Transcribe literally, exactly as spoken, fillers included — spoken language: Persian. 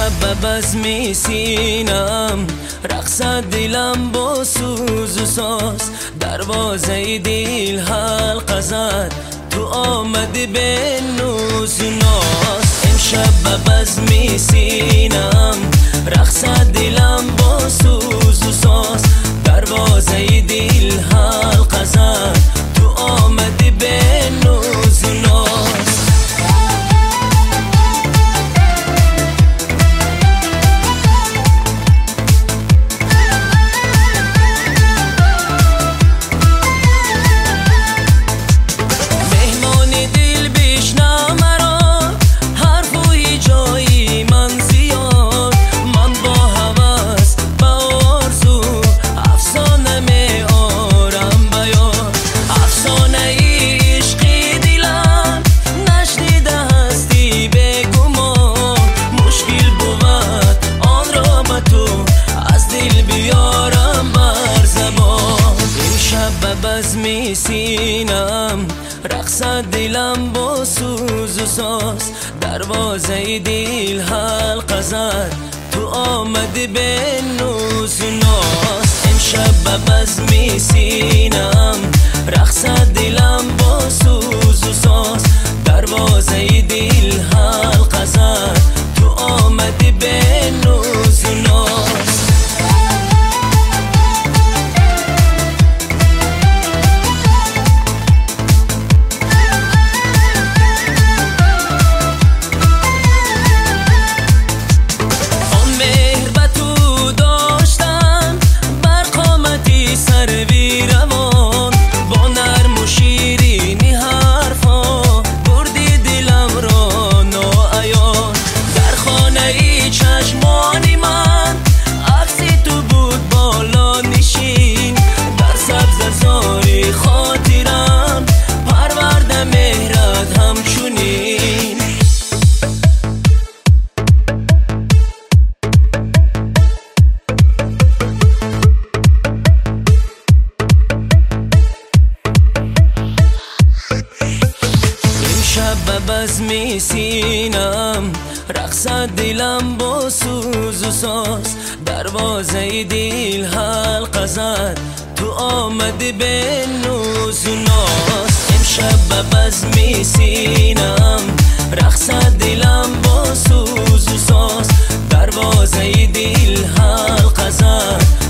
امشب ببزمی سینم رقصد دلم با سوز و ساز دروازه دل حلقه زد تو آمدی به نوز و ناز امشب ببزمی سینم رقصد دلم با سوز و ساز دروازه دل حلقه زد تو آمدی به نوز و ناز بزمی سینم رقصد دلم با سوز و ساز دروازه دل حلقه زد تو آمدی به نوز و ناز امشب بزمی سینم رقصد دلم با سوز و ساز دروازه دل حلقه زد تو آمدی به نوز و ناز بزمی سینم رقصد دلم با سوز و ساز دروازه دل حلقه زد تو آمدی به نوز و ناز امشب بزمی سینم رقصد دلم با سوز و ساز دروازه دل حلقه زد